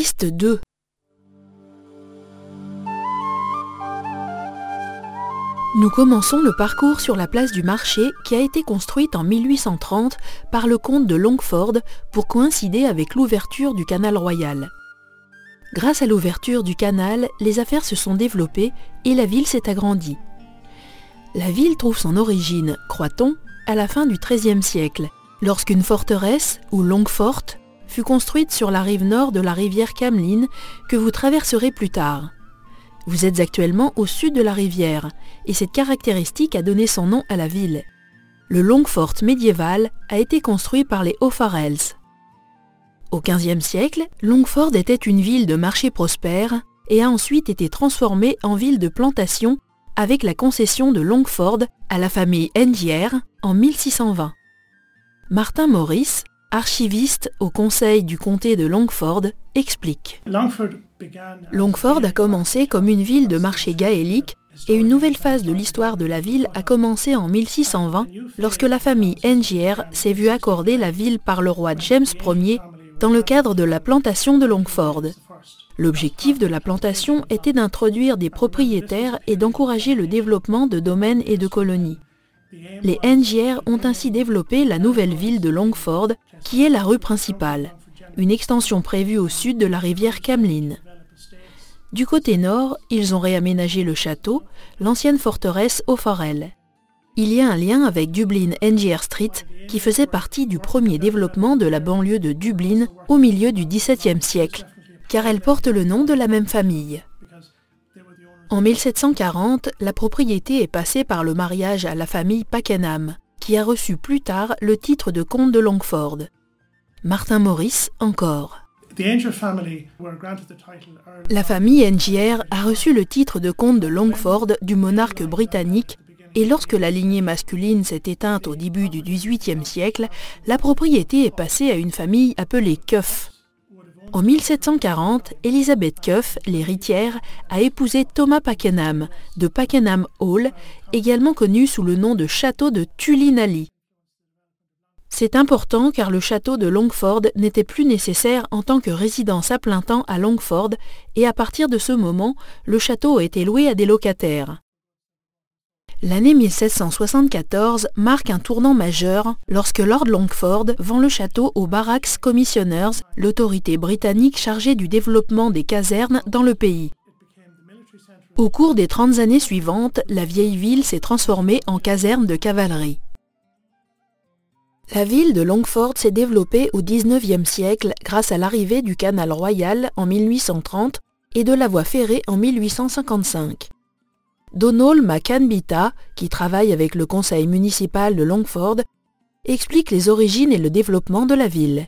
Piste 2. Nous commençons le parcours sur la place du marché qui a été construite en 1830 par le comte de Longford pour coïncider avec l'ouverture du canal royal. Grâce à l'ouverture du canal, les affaires se sont développées et la ville s'est agrandie. La ville trouve son origine, croit-on, à la fin du XIIIe siècle, lorsqu'une forteresse, ou Longfort, fut construite sur la rive nord de la rivière Camlin que vous traverserez plus tard. Vous êtes actuellement au sud de la rivière, et cette caractéristique a donné son nom à la ville. Le Longfort médiéval a été construit par les O'Farrells. Au XVe siècle, Longford était une ville de marché prospère et a ensuite été transformée en ville de plantation avec la concession de Longford à la famille Hengier en 1620. Martin Morris, archiviste au conseil du comté de Longford, explique. Longford a commencé comme une ville de marché gaélique et une nouvelle phase de l'histoire de la ville a commencé en 1620 lorsque la famille Hengier s'est vue accorder la ville par le roi James Ier dans le cadre de la plantation de Longford. L'objectif de la plantation était d'introduire des propriétaires et d'encourager le développement de domaines et de colonies. Les Hengier ont ainsi développé la nouvelle ville de Longford, qui est la rue principale, une extension prévue au sud de la rivière Camlin. Du côté nord, ils ont réaménagé le château, l'ancienne forteresse O'Farrell. Il y a un lien avec Dublin Hengier Street, qui faisait partie du premier développement de la banlieue de Dublin au milieu du XVIIe siècle, car elle porte le nom de la même famille. En 1740, la propriété est passée par le mariage à la famille Pakenham, qui a reçu plus tard le titre de comte de Longford. Martin Morris encore. La famille Hengier a reçu le titre de comte de Longford du monarque britannique et lorsque la lignée masculine s'est éteinte au début du XVIIIe siècle, la propriété est passée à une famille appelée Cuff. En 1740, Elizabeth Cuff, l'héritière, a épousé Thomas Pakenham, de Pakenham Hall, également connu sous le nom de château de Tullinally. C'est important car le château de Longford n'était plus nécessaire en tant que résidence à plein temps à Longford et à partir de ce moment, le château a été loué à des locataires. L'année 1774 marque un tournant majeur lorsque Lord Longford vend le château aux Barracks Commissioners, l'autorité britannique chargée du développement des casernes dans le pays. Au cours des 30 années suivantes, la vieille ville s'est transformée en caserne de cavalerie. La ville de Longford s'est développée au XIXe siècle grâce à l'arrivée du canal royal en 1830 et de la voie ferrée en 1855. Donald McCanbita, qui travaille avec le conseil municipal de Longford, explique les origines et le développement de la ville.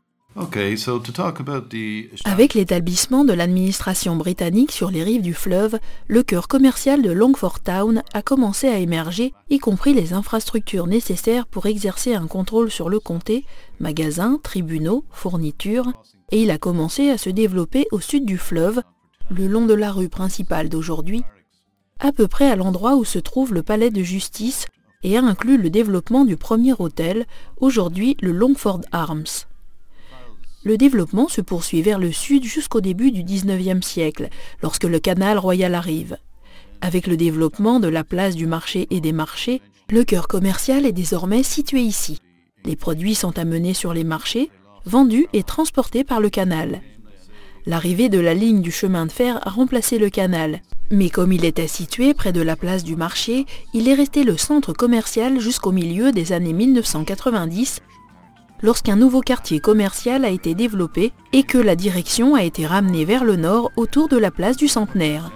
Avec l'établissement de l'administration britannique sur les rives du fleuve, le cœur commercial de Longford Town a commencé à émerger, y compris les infrastructures nécessaires pour exercer un contrôle sur le comté, magasins, tribunaux, fournitures, et il a commencé à se développer au sud du fleuve, le long de la rue principale d'aujourd'hui, à peu près à l'endroit où se trouve le palais de justice et a inclus le développement du premier hôtel, aujourd'hui le Longford Arms. Le développement se poursuit vers le sud jusqu'au début du XIXe siècle, lorsque le canal royal arrive. Avec le développement de la place du marché et des marchés, le cœur commercial est désormais situé ici. Les produits sont amenés sur les marchés, vendus et transportés par le canal. L'arrivée de la ligne du chemin de fer a remplacé le canal. Mais comme il était situé près de la place du marché, il est resté le centre commercial jusqu'au milieu des années 1990, lorsqu'un nouveau quartier commercial a été développé et que la direction a été ramenée vers le nord autour de la place du Centenaire.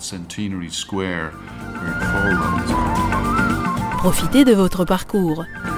Profitez de votre parcours.